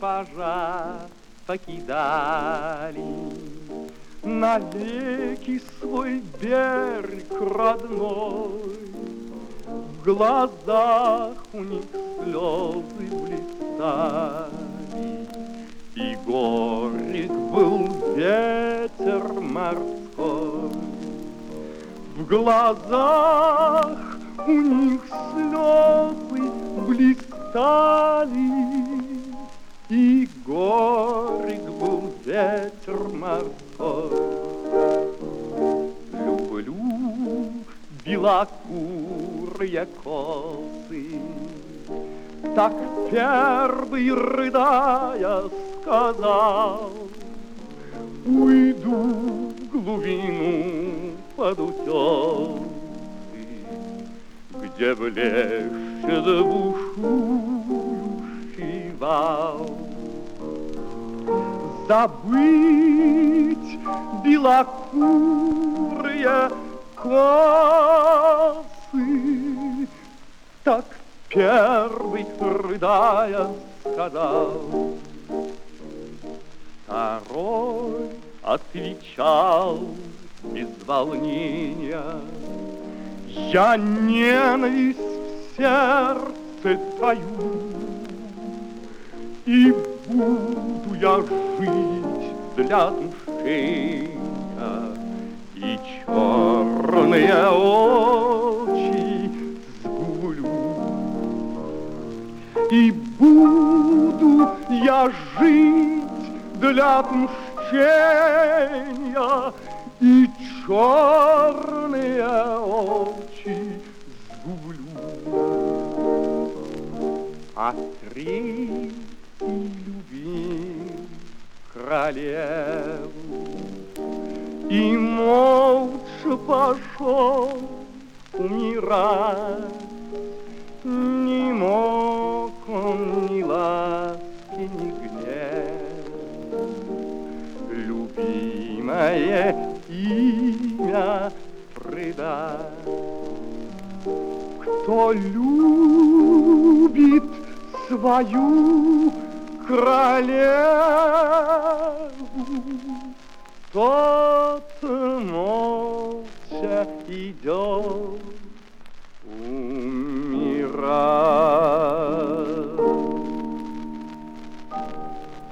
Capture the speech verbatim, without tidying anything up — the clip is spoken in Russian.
госпожа, покидали навеки свой берег родной. В глазах у них слезы блистали, и горек был ветер морской. В глазах у них слезы блистали, и горек был ветер морской. Люблю белокурые косы, так первый, рыдая, сказал: уйду в глубину под утесы, где блещет бушующий вал. Забыть белокурые косы, так первый, рыдая, сказал. Второй отвечал без волнения: я ненависть в сердце таю, и буду я жить для отмщения, и черные очи сгублю. И буду я жить для отмщения, и черные очи сгублю. А третий любил королеву и молча пошел умирать. Не мог он ни ласки, ни гнева любимое имя предать. Кто любит свою королеву, тот молча идет умирать.